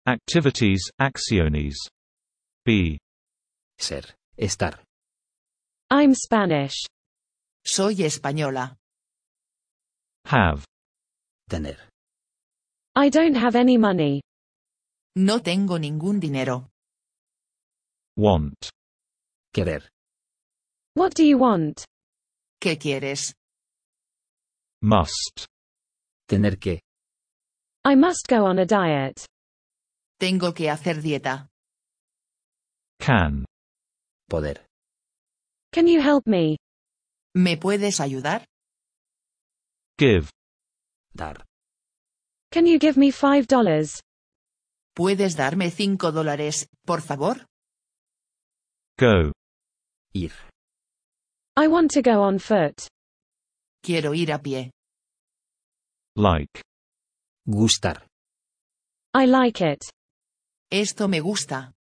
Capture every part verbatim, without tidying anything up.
Activities, acciones. Be. Ser, estar. I'm Spanish. Soy española. Have. Tener. I don't have any money. No tengo ningún dinero. Want. Querer. What do you want? ¿Qué quieres? Must. Tener que. I must go on a diet. Tengo que hacer dieta. Can. Poder. Can you help me? ¿Me puedes ayudar? Give. Dar. Can you give me five dollars? ¿Puedes darme cinco dólares, por favor? Go. Ir. I want to go on foot. Quiero ir a pie. Like. Gustar. I like it. Esto me gusta.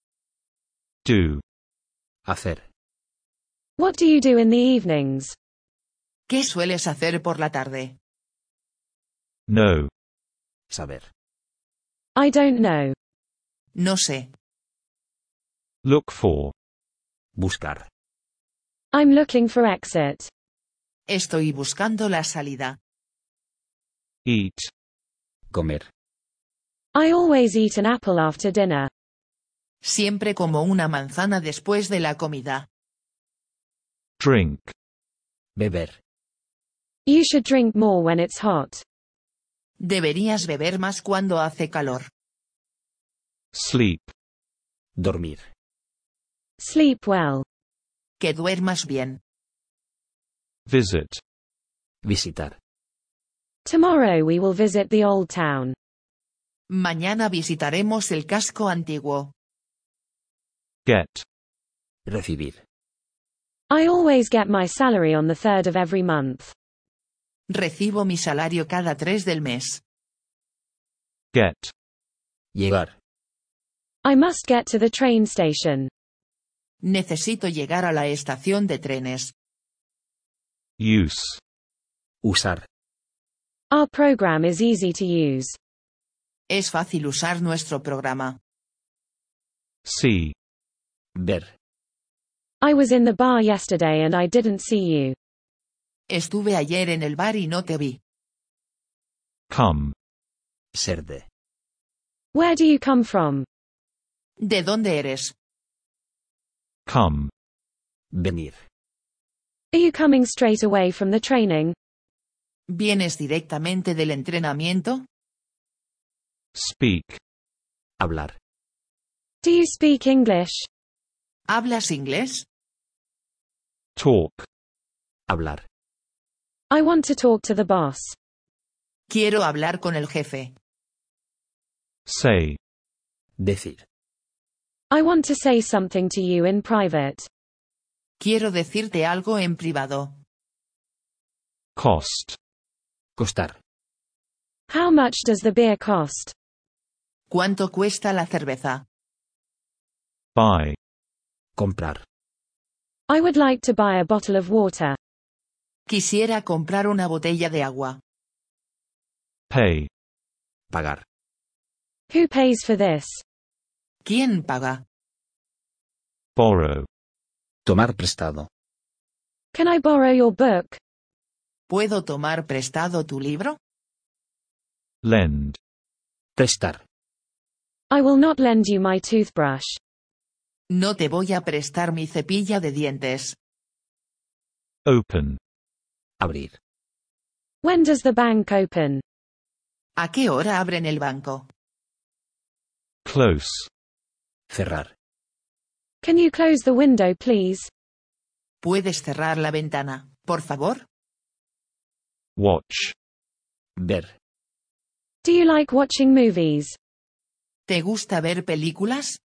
Do. Hacer. What do you do in the evenings? ¿Qué sueles hacer por la tarde? Know. Saber. I don't know. No sé. Look for. Buscar. I'm looking for exit. Estoy buscando la salida. Eat. Comer. I always eat an apple after dinner. Siempre como una manzana después de la comida. Drink. Beber. You should drink more when it's hot. Deberías beber más cuando hace calor. Sleep. Dormir. Sleep well. Que duermas bien. Visit. Visitar. Tomorrow we will visit the old town. Mañana visitaremos el casco antiguo. Get. Recibir. I always get my salary on the third of every month. Recibo mi salario cada tres del mes. Get. Llegar. I must get to the train station. Necesito llegar a la estación de trenes. Use. Usar. Our program is easy to use. Es fácil usar nuestro programa. See. Ver. I was in the bar yesterday and I didn't see you. Estuve ayer en el bar y no te vi. Come. Ser de. Where do you come from? ¿De dónde eres? Come. Venir. Are you coming straight away from the training? ¿Vienes directamente del entrenamiento? Speak. Hablar. Do you speak English? ¿Hablas inglés? Talk. Hablar. I want to talk to the boss. Quiero hablar con el jefe. Say. Decir. I want to say something to you in private. Quiero decirte algo en privado. Cost. Costar. How much does the beer cost? ¿Cuánto cuesta la cerveza? Buy. Comprar. I would like to buy a bottle of water. Quisiera comprar una botella de agua. Pay. Pagar. Who pays for this? ¿Quién paga? Borrow. Tomar prestado. Can I borrow your book? ¿Puedo tomar prestado tu libro? Lend. Prestar. I will not lend you my toothbrush. No te voy a prestar mi cepilla de dientes. Open. Abrir. When does the bank open? ¿A qué hora abren el banco? Close. Cerrar. Can you close the window, please? ¿Puedes cerrar la ventana, por favor? Watch. Ver. Do you like watching movies? ¿Te gusta ver películas?